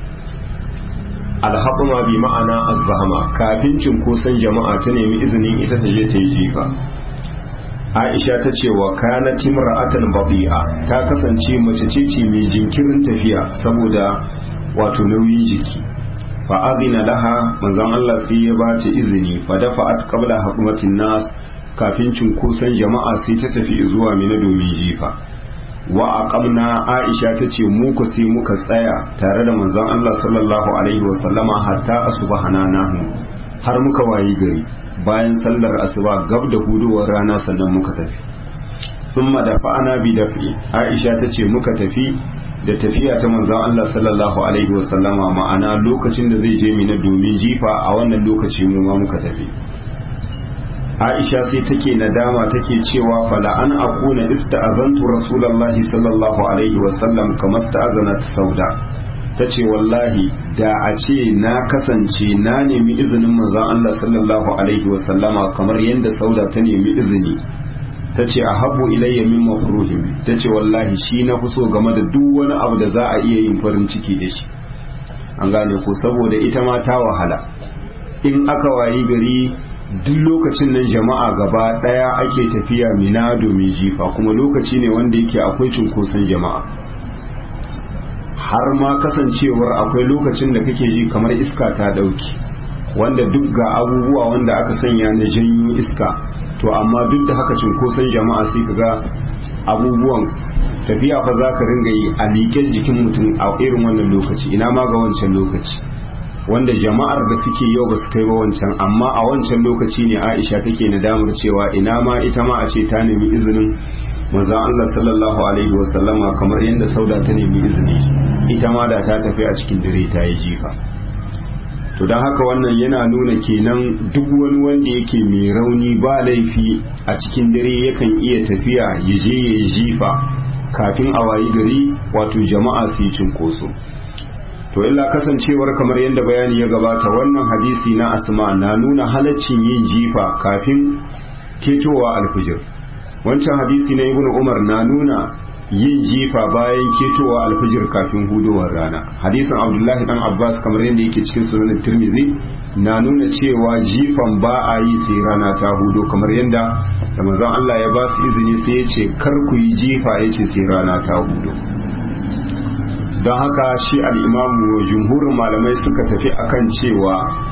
alhaɓuma bi ma'ana azzahama kafin cunkoson jama'a ta nemi izinin ita ta je ta yi jifa Aisha ta ce wa kana timra'atan badi'a ta kasance mace ce ce mai jinkirin tafiya saboda wato nauyin jiki fa azina laha manzon Allah sai ya ba ta izini fa dafa'at qabla haqmatin nas kafin cunkoson jama'a sai ta tafi zuwa Mina domin jifa wa aqamna Aisha tace mu ku sai muka tsaya tare da manzon Allah sallallahu alaihi wasallama hatta asbahana nahu har muka wayi gari bayan sallar asuba gab da hudowar rana sannan muka tafi thumma dafa'ana bi dafi Aisha tace muka tafi da tafiya ta manzon Allah sallallahu alaihi wasallama ma'ana lokacin da zai je Mina domin jifa a wannan lokaci mu ma muka tafi Aisha sai take nadama take cewa fala an akuna ista'azantu rasulullahi sallallahu alaihi wasallam kama sta'azanat sauda tace wallahi da a ce na kasance na nemi izinin manzon Allah sallallahu alaihi wasallama kamar yadda sauda ta nemi izini tace ahabbu ilayya min mafruhim tace wallahi shi na fi so game da duk wani abu da za a iya yin farin ciki da shi an gane ko saboda ita ma ta wahala in aka wayi gari duk lokacin nan jama'a gaba daya ake tafiya Mina domin jifa kuma lokaci ne wanda yake akwai cunkoson jama'a har ma kasancewar akwai lokacin da kake ji kamar iska ta dauki wanda duk ga abubuwa wanda aka sanya na janyo iska to amma duk da haka cunkoson jama'a sai kaga abubuwan tafiya fa za ka ringa yi a liƙen jikin mutum a irin wannan lokaci ina ma ga wancan lokaci wanda jama'ar da suke yau ba su kai ba wancan amma a wancan lokaci ne Aisha take nadamar cewa ina ma ita ma a ce ta nemi izinin manzon Allah sallallahu alaihi wasallama kamar yadda Sauda ta nemi izini ita ma da ta tafi a cikin dare ta yi jifa to don haka wannan yana nuna kenan duk wani wanda yake mai rauni ba laifi a cikin dare yakan iya tafiya ya je ya yi jifa kafin a wayi gari wato jama'a su yi cinkoso to illa kasancewar kamar yadda bayani ya gabata wannan hadisi na asma na nuna halaccin yin jifa kafin ketowa alfijir wancan hadisi na ibnu umar na nuna yin jifa bayan ketowa alfijir kafin hudowar rana hadisin abdullahi dan abbas kamar yadda yake cikin sunan tirmidhi na nuna cewa jifan ba a yi sai rana ta hudo kamar yadda da manzon Allah ya ba su izini sai ya ce kar ku yi jifa ya ce sai rana ta hudo don haka shi al'imamu jumhurin malamai suka tafi akan cewa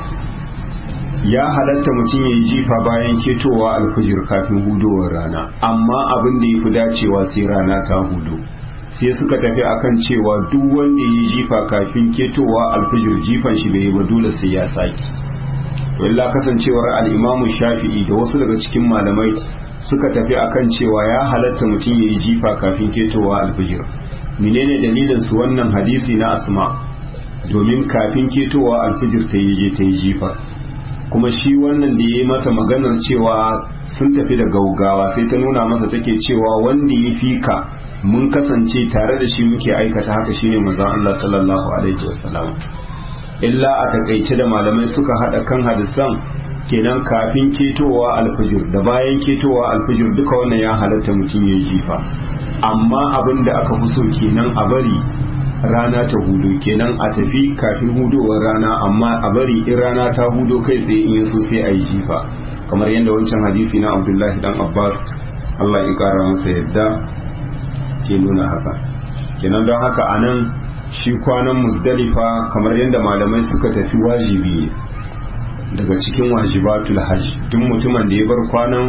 ya halatta mutum ya yi jifa bayan ketowa alfijir kafin hudowar rana amma abin da ya fi dacewa sai rana ta hudu sai suka tafi akan cewa duk wanda ya yi jifa kafin ketowa alfijir jifan shi bai yi ba dole sai ya saki walla kasancewar al'imamu shafi'i da wasu daga cikin malamai suka tafi akan cewa ya halatta mutum ya yi jifa kafin ketowa alfijir menene dalilin su wannan hadisi na asma domin kafin ketowa alfijir ta yi je ta yi jifa kuma shi wannan da ya yi mata maganar cewa sun tafi da gaugawa sai ta nuna masa take cewa wanda ya fi ka mun kasance tare da shi muke aikata haka shine manzon Allah sallallahu alaihi wasallam illa a takaice da malamai suka hada kan hadisan kenan kafin ketowa alfijir da bayan ketowa alfijir duka wannan ya halatta mutum ya jifa amma abin da aka fi so kenan a bari rana ta hudu kenan a tafi kafin hudowar rana amma a bari in rana ta hudo kai tsaye in so sai a yi jifa kamar yadda wancan hadisi na Abdullahi dan Abbas Allah ya kara masa yadda ke nuna haka kenan don haka anan shi kwanan Muzdalifa kamar yadda malamai suka tafi wajibi daga cikin wajibatul hajj duk mutumin da ya bar kwanan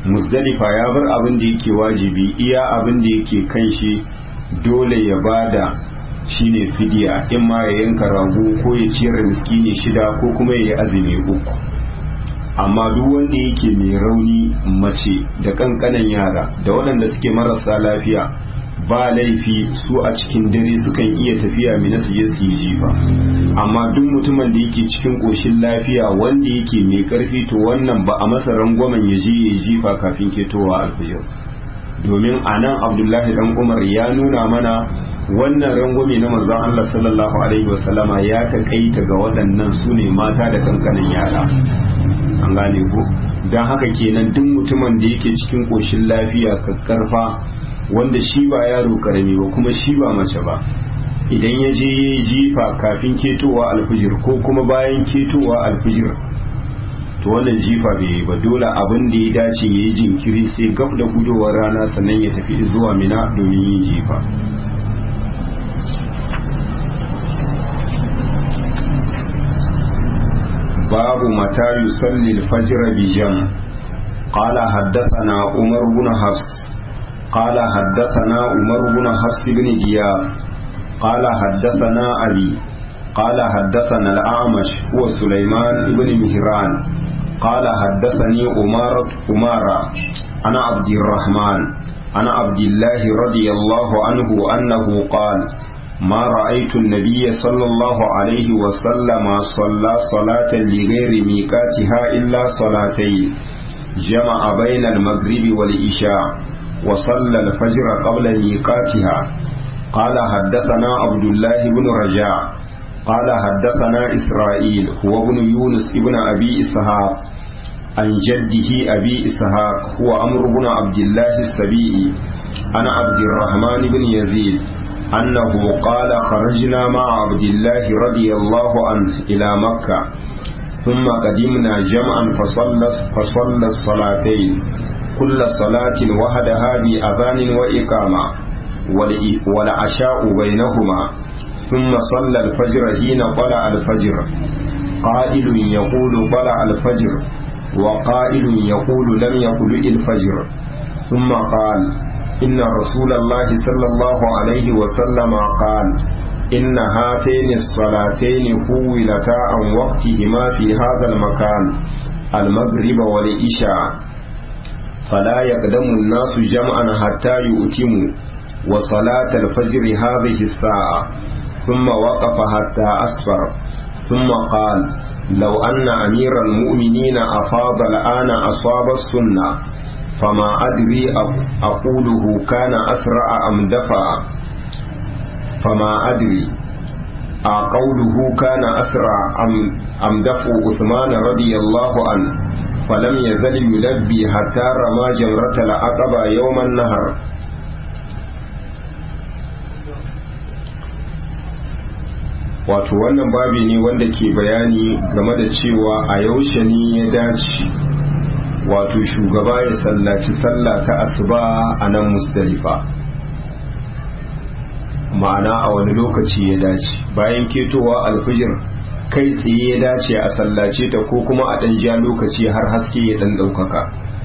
Muzdalifa ya bar abin da yake wajibi, iya abin da yake kan shi dole ya bada shine fidiya, in ma ya yanka rago ko ya ciyar da miskini shida ko kuma ya yi azumi uku. Amma duk wanda yake mai rauni, mace da kankanan yara da waɗanda suke marasa lafiya ba laifi su a cikin dare sukan iya tafiya mina su je su yi jifa. Amma duk mutumin da yake cikin ƙoshin lafiya wanda yake mai ƙarfi to wannan ba a masa rangwamen ya je ya yi jifa kafin ketowa alfijir, domin a nan Abdullahi dan Umar ya nuna mana wannan rangwame na manzon Allah sallallahu alaihi wasallama ya takaita ga waɗannan su ne mata da kankanan yara. An gane ko, don haka kenan duk mutumin da yake cikin ƙoshin lafiya kakkarfa wanda shi ba yaro karami ba kuma shi ba mace ba, idan ya je ya jifa kafin ketowa alfijir ko kuma bayan ketowa alfijir to wannan jifa bai yi ba. Dole abin da ya dace ya yi jinkiri sai gab da gudowar rana sannan ya tafi zuwa mina domin yin jifa. babu mata yusalli al-fajr bi jam. qala haddathana Umar ibn Hafs قال حدثنا عمر بن حفص بن جياب قال حدثنا أبي قال حدثنا الأعمش هو سليمان بن مهران قال حدثني أمارة أمارة أنا عبد الرحمن أنا عبد الله رضي الله عنه أنه قال ما رأيت النبي صلى الله عليه وسلم صلى صلاة لغير ميقاتها إلا صلاتين جمع بين المغرب والعشاء وصلى الفجر قبل ميقاتها. قال حدثنا عبد الله بن رجاء قال حدثنا إسرائيل هو ابن يونس ابن أبي إسحاق عن جده أبي إسحاق هو عمرو بن عبد الله السبيعي عن عبد الرحمن بن يزيد أنه قال خرجنا مع عبد الله رضي الله عنه إلى مكة ثم قدمنا جمعا فصلى فصلى الصلاتين كل صلاة وحدها بأذان وإقامة والعشاء بينهما ثم صلى الفجر حين طلع الفجر قائل يقول طلع الفجر وقائل يقول لم يطلع الفجر ثم قال إن رسول الله صلى الله عليه وسلم قال إن هاتين الصلاتين حولتا عن وقتهما في هذا المكان المغرب والعشاء فلا يقدم الناس جمعا حتى يؤتموا وصلاة الفجر هذه الساعة ثم وقف حتى أسفر ثم قال لو أن أمير المؤمنين أفاض الآن أصاب السنة فما أدري أقوله كان أسرع أم دفع فما أدري أقوله كان أسرع أم, أم دفع عثمان رضي الله عنه فلم يزل يلبي حتى رمى جمرة العقبة يوم النهر. wato wannan babi ne wanda ke bayani game da cewa a yaushe ne ya dace wato shugaba ya sallaci sallah ta asuba a nan Musdalifa, ma'ana a wani lokaci ya dace bayan ketowa alfijir kai tsaye ya dace a sallace ta ko kuma a ɗan ja lokaci har haske ya ɗan ɗaukaka.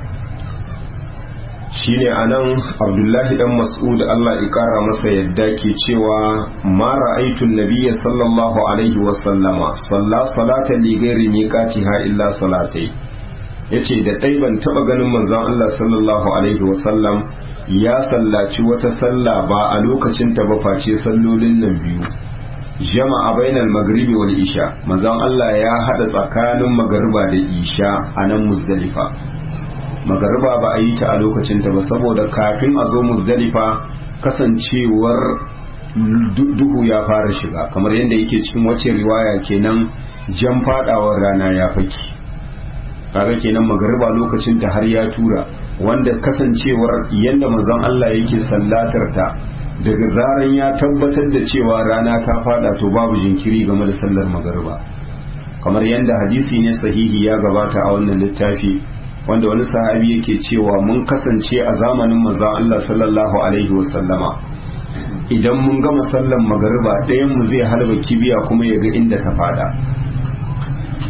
shine anan Abdullahi dan Mas'ud Allah ya kara masa yadda ke cewa ma ra'aytu an-nabiyya sallallahu alaihi wa sallama salla salatan li ghairi miqatiha illa salatai. yace da dai ban taba ganin manzon Allah sallallahu alaihi wa sallam ya sallaci wata salla ba a lokacin ta ba face sallolin nan biyu, jama'a bainal maghribi wal isha, manzon Allah ya hada tsakanin magariba da isha a nan Muzdalifa. magariba ba a yi ta a lokacin ta ba saboda kafin a zo Muzdalifa kasancewar duhu ya fara shiga, kamar yadda yake cikin wace riwaya kenan jan fadawar rana ya faki, kaga kenan magariba lokacin ta har ya tura, wanda kasancewar yadda manzon Allah yake sallatar ta daga zaran ya tabbatar da cewa rana ta fada to babu jinkiri game da sallar magariba, kamar yadda hadisi ne sahihi ya gabata a wannan littafi wanda wani sahabi yake cewa mun kasance a zamanin manzon Allah sallallahu alaihi wasallama idan mun gama sallan magariba ɗayan mu zai halba kibiya kuma ya ga inda ta fada,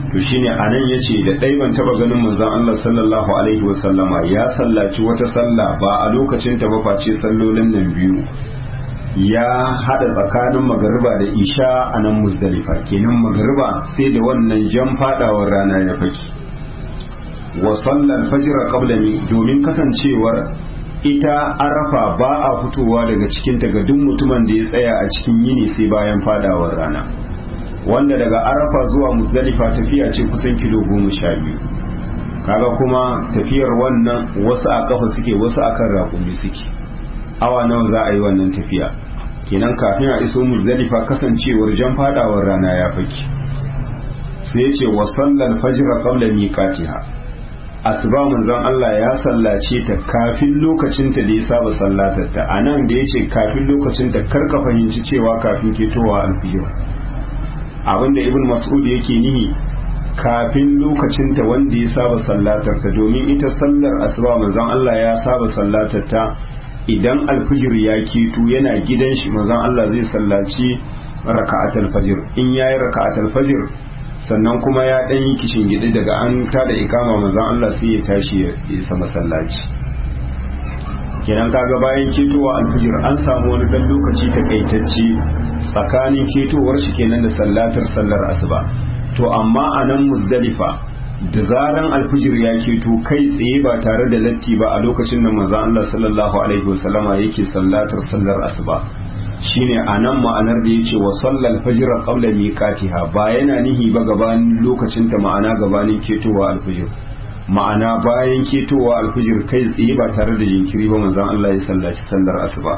to shine anan yace da dai ban taba ganin manzon Allah sallallahu alaihi wasallama ya sallaci wata sallah ba a lokacin ta ba face sallolin nan biyu ya hada tsakanin magariba da isha a nan Muzdalifa kenan magariba sai da wannan jan fadawar rana ya faki wa sallal fajr qabla mi domin kasancewar ita arafa ba a fitowa daga cikin ta ga duk mutumin da ya tsaya a cikin yini sai bayan fadawar rana wanda daga arafa zuwa Muzdalifa tafiya ce kusan kilo goma sha biyu kaga kuma tafiyar wannan wasu a kafa suke wasu akan raƙumi suke awa nawa za a yi wannan tafiya kenan kafin a iso Muzdalifa kasancewar jan fadawar rana ya faki sai ya ce wa sallal fajr qabla miqatiha asuba manzon Allah ya sallace ta kafin lokacin ta da ya saba sallatar ta anan da yace kafin lokacin ta karka fahimci cewa kafin ketowa alfijir abinda ibn mas'ud yake nihi kafin lokacin ta wanda ya saba sallatar ta domin ita sallar asuba manzon Allah ya saba sallatar ta idan alfijir ya keto yana gidan shi manzon Allah zai sallaci raka'atul fajr in yayi raka'atul fajr sannan kuma ya dan yi kishin gidi daga an tada ikama manzon Allah sai ya tashi ya isa masallaci kenan kaga bayan ketowa alfijir an samu wani dan lokaci takaitacce tsakanin ketowar shi kenan da sallatar sallar asuba to amma a nan Muzdalifa da zaran alfijir ya keto kai tsaye ba tare da latti ba a lokacin da manzon Allah sallallahu alaihi wasallama yake sallatar sallar asuba shine anan ma'anar da yace wa sallal fajr qabla miqatiha ba yana nihi ba gabanin lokacin ta ma'ana gabanin ketowa alfijir ma'ana bayan ketowa alfijir kai tsaye ba tare da jinkiri ba manzon Allah ya sallaci sallar asuba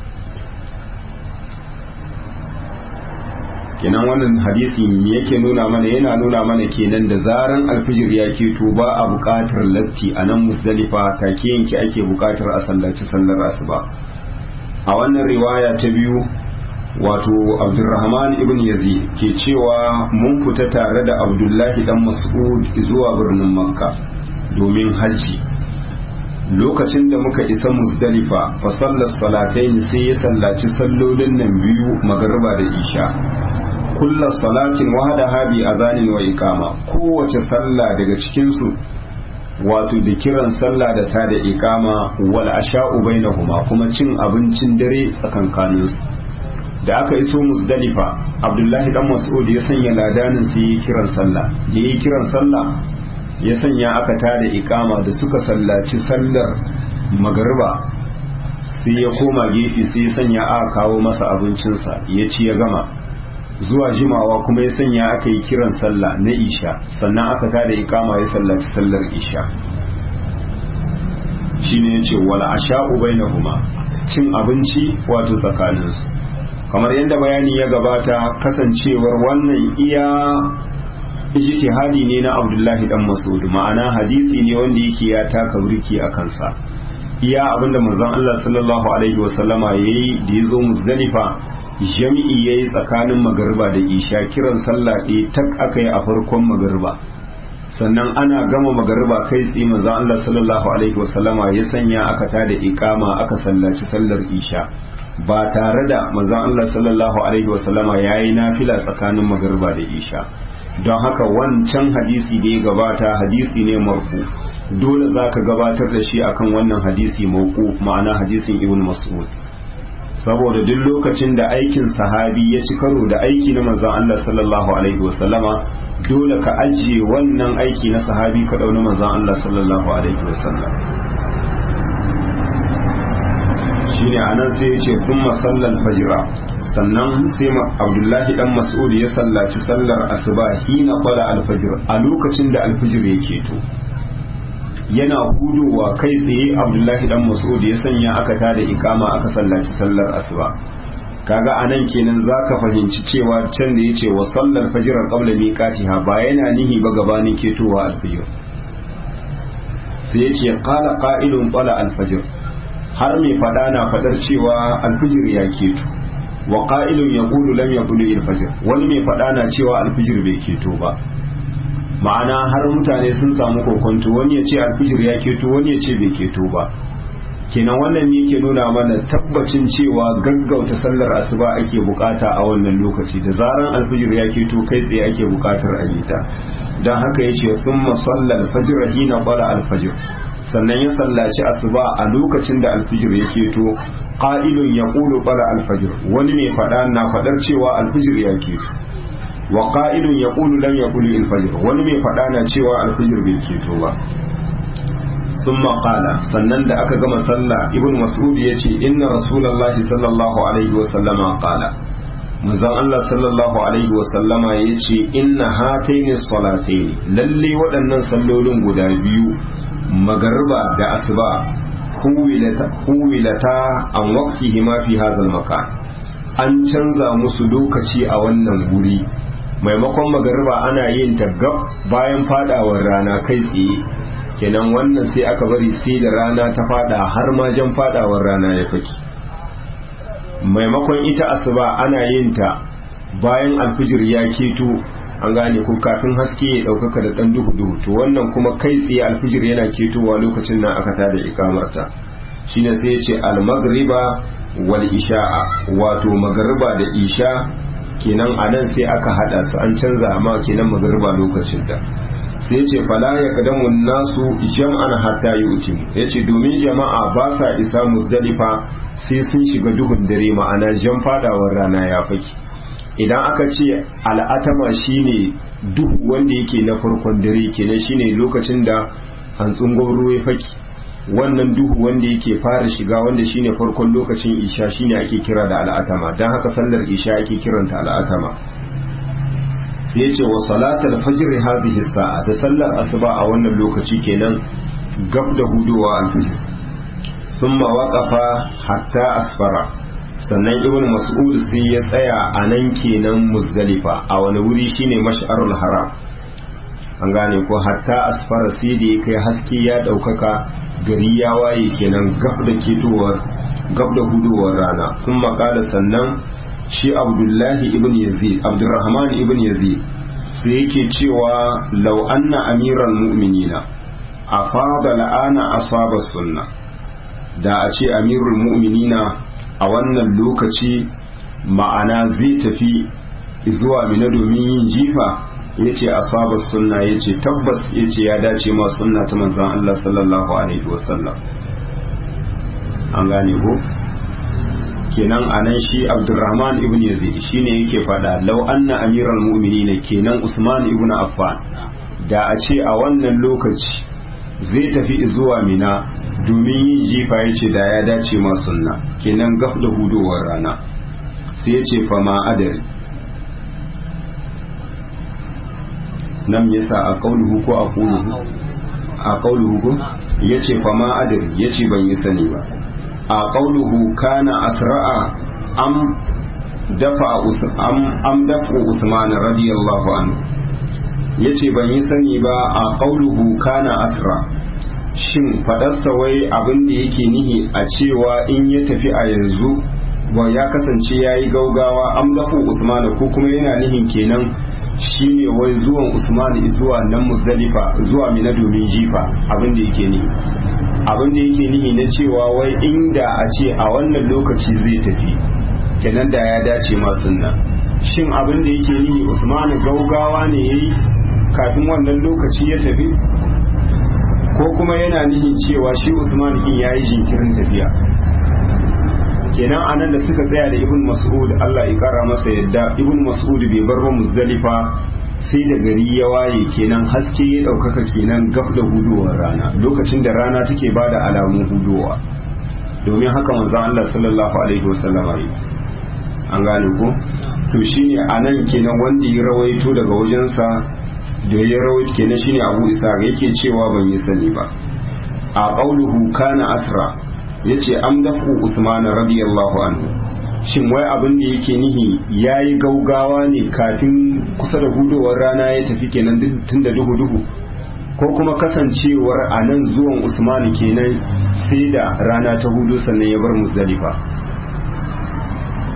kenan wannan hadisi yake nuna mana yana nuna mana kenan da zaran alfijir ya keto ba a buƙatar latti a nan Muzdalifa take yanki ake buƙatar a sallaci sallar asuba a wannan riwaya ta biyu wato Abdurrahman ibn Yazid ke cewa mun fita tare da Abdullahi dan Mas'ud zuwa birnin Makka domin haji lokacin da muka isa Muzdalifa fa sallas salatayn sai ya sallaci sallolin nan biyu magriba da isha kullu salatin wahdaha bi azanin wa iqama kowace sallah daga cikin su wato da kiran sallah da ta da iqama wal asha'u bainahuma kuma cin abincin dare tsakankanin su da aka iso Muzdalifa Abdullahi dan Mas'ud ya sanya ladanin sai yi kiran sallah da yi kiran sallah ya sanya aka tada iqama da suka sallaci sallar magriba sai ya koma gefe sai ya sanya aka kawo masa abincinsa ya ci ya gama zuwa jimawa kuma ya sanya aka yi kiran sallah na isha sannan aka tada iqama ya sallaci sallar isha shine yace wal asha'u bainahuma cin abinci wato tsakaninsu kamar yadda bayani ya gabata kasancewar wannan iya ijtihadi ne na Abdullahi dan Mas'ud ma'ana hadisi ne wanda yake ya taka burki a kansa iya abinda manzon Allah sallallahu alaihi wasallama yayi da yazo Muzdalifa jami'i yayi tsakanin magariba da isha kiran sallah ɗaya tak akai a farkon magariba sannan ana gama magariba kai tsaye manzon Allah sallallahu alaihi wasallama ya sanya aka tada iqama aka sallaci sallar isha ba tare da manzon Allah sallallahu alaihi wasallama yayi nafila tsakanin magariba da isha don haka wancan hadisi da ya gabata hadisi ne marfu dole zaka gabatar da shi akan wannan hadisi mauqu ma'ana hadisin Ibn Mas'ud saboda duk lokacin da aikin sahabi ya ci karo da aiki na manzon Allah sallallahu alaihi wasallama dole ka ajiye wannan aiki na sahabi ka dauna manzon Allah sallallahu alaihi wasallam shine anan sai ya ce kuma sallal fajra sannan sai Abdullahi dan Mas'ud ya sallaci sallar asuba hina qala al-fajr a lokacin da al-fajr yake to yana hudowa kai tsaye Abdullahi dan Mas'ud ya sanya aka tada ikama aka sallaci sallar asuba kaga anan kenan zaka fahimci cewa can da yace wa sallar fajr qabla miqatiha ba yana nihi ba gabanin ketowa al-fajr sai yace qala qa'ilun qala al-fajr har mai fada na fadar cewa al-fajr ya keto wa qa'ilun yaqulu lam yaqulu al-fajr wani mai fada na cewa al-fajr bai keto ba ma'ana har mutane sun samu kokonto wani ya ce al-fajr ya keto wani ya ce bai keto ba kenan wannan ne yake nuna mana tabbacin cewa gaggauta sallar asuba ake bukata a wannan lokaci da zaran alfijir ya keto kai tsaye ake bukatar a yi ta don haka yace thumma salla al-fajr hina qala al-fajr sannan ya sallaci asuba a lokacin da alfijir ya keto qa'ilun yaqulu qala al-fajr wani mai fada na fadar cewa alfijir ya keto wa qa'ilun yaqulu lam yaqul al-fajr wani mai fada na cewa alfijir bai keto ba ثم قال sannan da aka gama sallah ibn mas'ud yace inna rasulullahi sallallahu alaihi wa sallama qala manzon Allah sallallahu alaihi wa sallama yace inna hataini salataini lalle waɗannan sallolin guda biyu magariba da asuba huwilata huwilata an waqtihima fi hadha makan an canza musu lokaci a wannan guri maimakon magariba ana yin ta gab bayan fadawar rana kai tsaye kenan wannan sai aka bari sai da rana ta fada har ma jan fadawar rana ya faki maimakon ita asuba ana yin ta bayan alfijir ya keto an gane ko kafin haske ya daukaka da dan duhu duhu to wannan kuma kai tsaye alfijir yana ketowa lokacin nan aka tada ikamarta shine sai ya ce al-maghriba wal isha'a wato magriba da isha kenan anan sai aka hada su an canza ma kenan magriba lokacin ta sai ce fala ya kadamu nasu jam'an hatta yutim yace domin jama'a ba sa isa musdalifa sai sun shiga duhun dare ma'ana jan fadawar rana ya faki idan aka ce al'atama shine duhu wanda yake na farkon dare kenan shine lokacin da hantsun gwamro ya faki wannan duhu wanda yake fara shiga wanda shine farkon lokacin isha shine ake kira da al'atama dan haka sallar isha ake kiranta al'atama sai yace wa salatul fajr hadhihi sa'a da sallar asuba a wannan lokaci kenan gab da hudowa alfajr thumma waqafa hatta asfara sannan ibnu mas'ud sai ya tsaya a nan kenan muzdalifa a wani wuri shine mash'arul haram an gane ko hatta asfara sai da kai haske ya daukaka gari ya waye kenan gab da ketowar gab da hudowar rana thumma qala sannan shi abdullahi ibn yazid abdurrahman ibn yazid sai yake cewa law anna amiral mu'minina afada la'ana asaba sunna da a ce amirul mu'minina a wannan lokaci ma'ana zai tafi zuwa mina domin yin jifa yace asaba sunna yace tabbas yace ya dace ma sunna ta manzon Allah sallallahu alaihi wasallam an gane ko kenan anan shi Abdurrahman ibn Yazid shine yake fada law anna amiral mu'minin kenan Usman ibn Affan da a ce a wannan lokaci zai tafi zuwa Mina domin yin jifa yace da ya dace ma sunna kenan gaf da hudowar rana sai yace fa ma adari nan yasa a qauluhu ko a quluhu a qauluhu ko yace fa ma adari yace ban yi sani ba a ƙauluhu kana asra'a am dafa am am dafa Usman radiyallahu anhu yace ban yi sani ba a ƙauluhu kana asra shin fadarsa wai abin da yake nihi a cewa in ya tafi a yanzu ba ya kasance yayi gaugawa am dafa Usman ko kuma yana nihin kenan shine wai zuwan Usman zuwa nan Muzdalifa zuwa Mina domin jifa abin da yake nihi abin da yake nihi na cewa wai inda a ce a wannan lokaci zai tafi kenan da ya dace ma sunna shin abin da yake nihi Usman gaugawa ne yayi kafin wannan lokaci ya tafi ko kuma yana nihin cewa shi Usman din yayi jinkirin tafiya kenan anan da suka tsaya da Ibn Mas'ud Allah ya kara masa yadda Ibn Mas'ud bai bar Muzdalifa sai da gari ya waye kenan haske ya ɗaukaka kenan gaf da hudowar rana lokacin da rana take ba da alamun hudowa domin haka manzo Allah sallallahu alaihi wasallam yi an gane ko to shine anan kenan wanda ya rawaito daga wajensa da ya rawaito kenan shine Abu Isa yake cewa ban yi sani ba a qauluhu kana asra yace am dafu Usman radiyallahu anhu shin wai abin da yake nihi yayi gaugawa ne kafin kusa da hudowar rana ya tafi kenan tun da duhu duhu ko kuma kasancewar a nan zuwan Usman kenan sai da rana ta hudu sannan ya bar Muzdalifa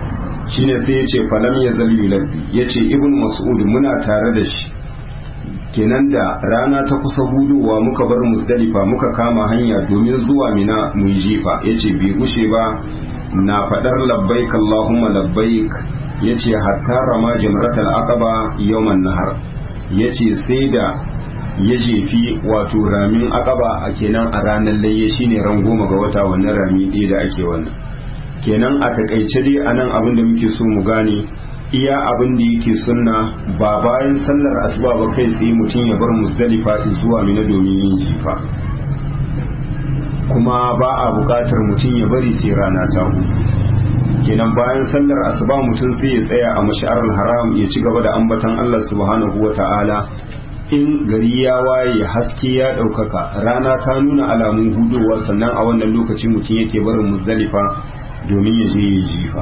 shine sai yace falam ya zal yulabbi yace ibn Mas'ud muna tare da shi kenan da rana ta kusa hudowa muka bar Muzdalifa muka kama hanya domin zuwa Mina mu yi jifa, yace bai gushe ba na fadar labbaik Allahumma labbaik, yace hatta rama jamratul aqaba yawman nahar, yace sai da ya jefi wato ramin aqaba a kenan a ranar layya shine ran goma ga wata, wannan rami ɗaya da ake wannan. Kenan a takaice dai anan abin da muke so mu gane iya abin da yake sunna ba bayan sallar asuba ba kai tsaye mutum ya bar Muzdalifa zuwa Mina domin yin jifa, kuma ba a buƙatar mutum ya bari sai rana ta hudu. Kenan bayan sallar asuba mutum sai ya tsaya a mash'arul haram ya ci gaba da ambatan Allah subhanahu wata'ala. In gari ya waye haske ya ɗaukaka rana ta nuna alamun hudowa, sannan a wannan lokaci mutum yake barin Muzdalifa domin ya je ya jifa.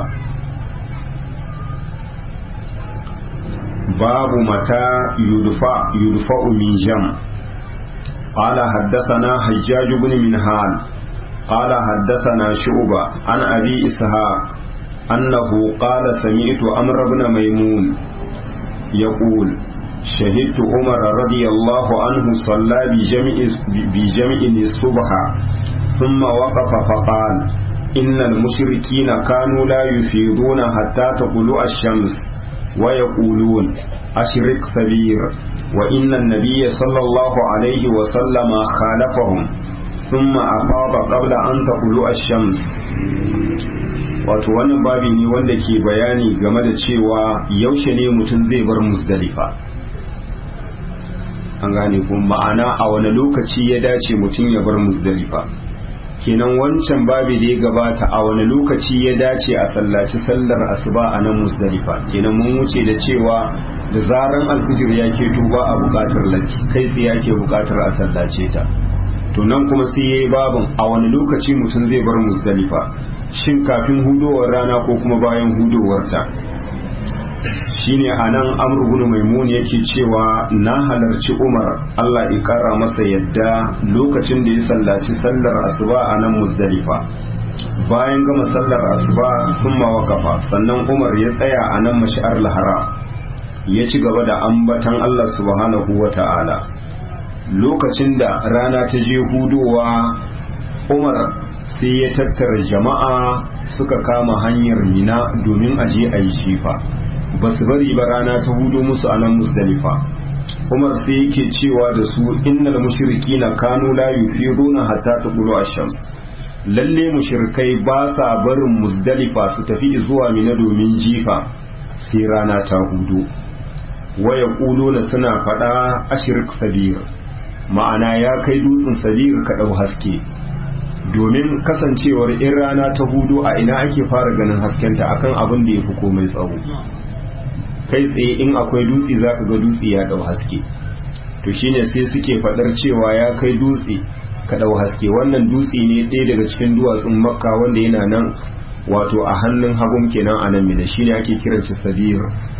babu mata yudfa yudfa'u min jam. قال حدثنا حجاج بن منهال قال حدثنا شعبة عن أبي إسحاق أنه قال سمعت عمرو بن ميمون يقول شهدت عمر رضي الله عنه صلى بجمع بجمع الصبح ثم وقف فقال إن المشركين كانوا لا يفيضون حتى تطلع الشمس ويقولون أشرق سبير، وإن النبي صلى الله عليه وسلم خالفهم ثم أفاض قبل أن تطلع الشمس. wato wannan babi ne wanda ke bayani game da cewa yaushe ne mutum zai bar Muzdalifa, an gane kuma ma'ana a wani lokaci ya dace mutum ya bar Muzdalifa. Kenan wancan babi da ya gabata a wani lokaci ya dace a sallaci sallar asuba a nan Muzdalifa, kenan mun wuce da cewa da zaran alfijir ya keto ba a bukatar latti, kai sai yake bukatar a sallace ta. To nan kuma sai yayi babin a wani lokaci mutum zai bar Muzdalifa, shin kafin hudowar rana ko kuma bayan hudowar ta. Shine anan Amr ibn Maimun yake cewa na halarci Umar Allah ya kara masa yadda lokacin da ya sallaci sallar asuba a nan Muzdalifa. Bayan gama sallar asuba thumma waqafa, sannan Umar ya tsaya a nan mash'ar al-haram ya ci gaba da ambatan Allah subhanahu wata'ala. Lokacin da rana ta je hudowa, Umar sai ya tattara jama'a suka kama hanyar Mina domin aje a yi shifa, ba su bari ba rana ta hudo musu a nan Muzdalifa. Umar sai yake cewa da su innal mushrikina kanu la yufiduna hatta taqulu ash-shams, lalle mushrikai ba sa barin Muzdalifa su tafi zuwa Mina domin jifa sai rana ta hudo. Wa yaquluna suna fada ashrik sabir, ma'ana ya kai dutsen sabir ka dau haske, domin kasancewar in rana ta hudo a ina ake fara ganin haskenta akan abin da ya fi komai tsawo. Kai tsaye in akwai dutse za ka ga dutse ya dau haske, to shine sai suke fadar cewa ya kai dutse ka dau haske. Wannan dutse ne ɗaya daga cikin duwatsun Makka wanda yana nan wato a hannun hagun kenan a nan Mina, shine ake kiran shi sabir.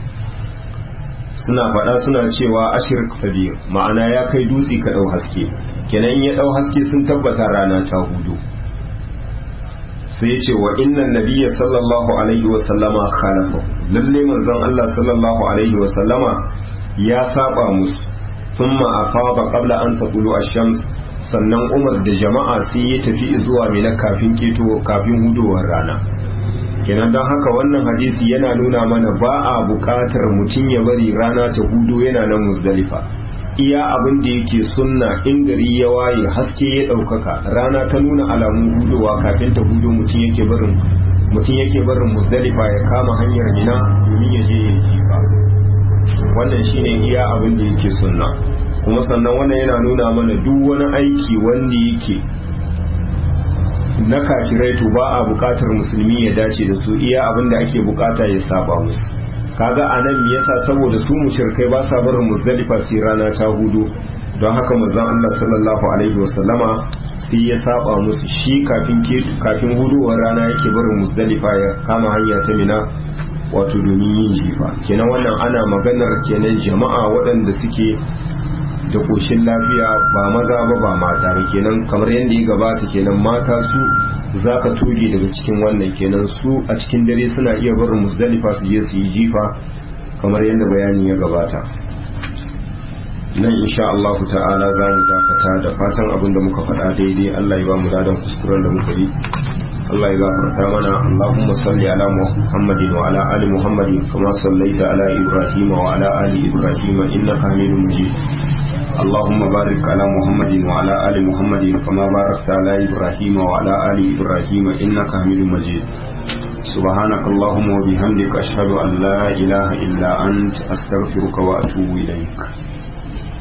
Suna fada suna cewa ashirk sabir, ma'ana ya kai dutse ka dau haske, kenan ya dau haske sun tabbata rana ta hudu. Sai ya ce wa innan nabiyya sallallahu alaihi wa sallama khalafa, lalle manzon Allah sallallahu alaihi wa sallama ya saba musu. Thumma afada qabla an taqulu ash-shams, sannan Umar da jama'a sai ya tafi zuwa Mina kafin keto kafin hudowar rana. Kenan don haka wannan hadisi yana nuna mana ba a buƙatar mutum ya bari rana ta hudu yana nan Muzdalifa. Iya abin da yake sunna in gari ya waye haske ya ɗaukaka rana ta nuna alamun hudowa kafin ta hudu mutum yake barin mutum yake barin Muzdalifa ya kama hanyar Mina domin ya je ya jifa. Wannan shine iya abin da yake sunna. Kuma sannan wannan yana nuna mana duk wani aiki wanda yake na kafirai to ba a bukatar musulmi ya dace da su, iya abin da ake bukata ya saba musu. Kaga anan me yasa? Saboda su mushrikai ba sa barin Muzdalifa sai rana ta hudu, don haka manzon Allah sallallahu alaihi wasallama sai ya saba musu, shi kafin kafin hudowar rana yake barin Muzdalifa ya kama hanya ta Mina wato domin yin jifa. Kenan wannan ana maganar kenan jama'a waɗanda suke da koshin lafiya, ba maza ba ba mata ba. Kenan kamar yadda ya gabata, kenan mata su za ka toge daga cikin wannan, kenan su a cikin dare suna iya barin Muzdalifa su je su yi jifa kamar yadda bayani ya gabata. nan insha Allah ta'ala za mu dakata da fatan abin da muka faɗa daidai Allah ya ba mu ladan kuskuren da muka yi Allah ya gafarta mana. Allahumma salli ala Muhammadin wa ala ali Muhammadin kama sallaita ala Ibrahim wa ala ali Ibrahim innaka Hamidum Majid. Allahumma barik ala Muhammadin wa ala ali Muhammadin kama barakta ala Ibrahim wa ala ali Ibrahim innaka Hamidum Majid. سبحانك اللهم وبحمدك أشهد أن لا إله إلا أنت أستغفرك وأتوب إليك.